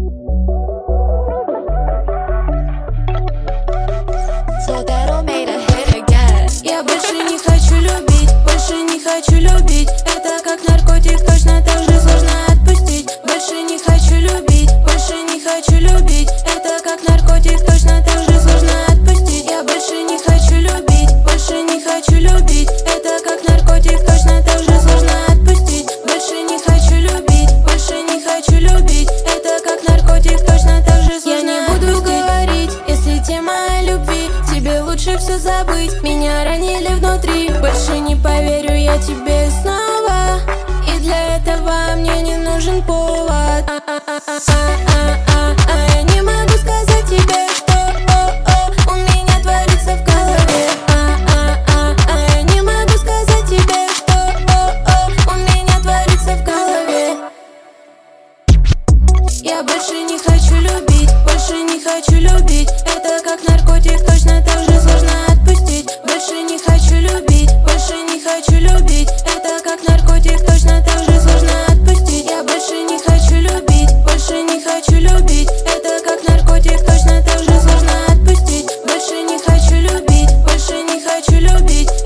Я больше не хочу любить, больше не хочу любить. Это как наркотик, точно так же сложно отпустить. Больше не хочу любить, больше не хочу любить. Это как наркотик, точно так же сложно отпустить. Я больше не хочу любить, больше не хочу любить. Это как наркотик, точно так же сложно отпустить. Больше не хочу любить, больше не хочу любить. Это как наркотик, точно так же сложно. Я не буду говорить, если тема о любви. Тебе лучше все забыть, меня ранили внутри. Больше не поверю я тебе снова, и для этого мне не нужен повод. Я не могу сказать тебе, что у меня творится в голове. Я не могу сказать тебе, что у меня творится в голове. Я больше не хочу любить, больше не хочу любить. Это как наркотик, точно так же сложно отпустить. Больше не хочу любить, больше не хочу любить. Это как наркотик, точно так же сложно отпустить. Я больше не хочу любить, больше не хочу любить. Это как наркотик, точно так же сложно отпустить. Больше не хочу любить, больше не хочу любить.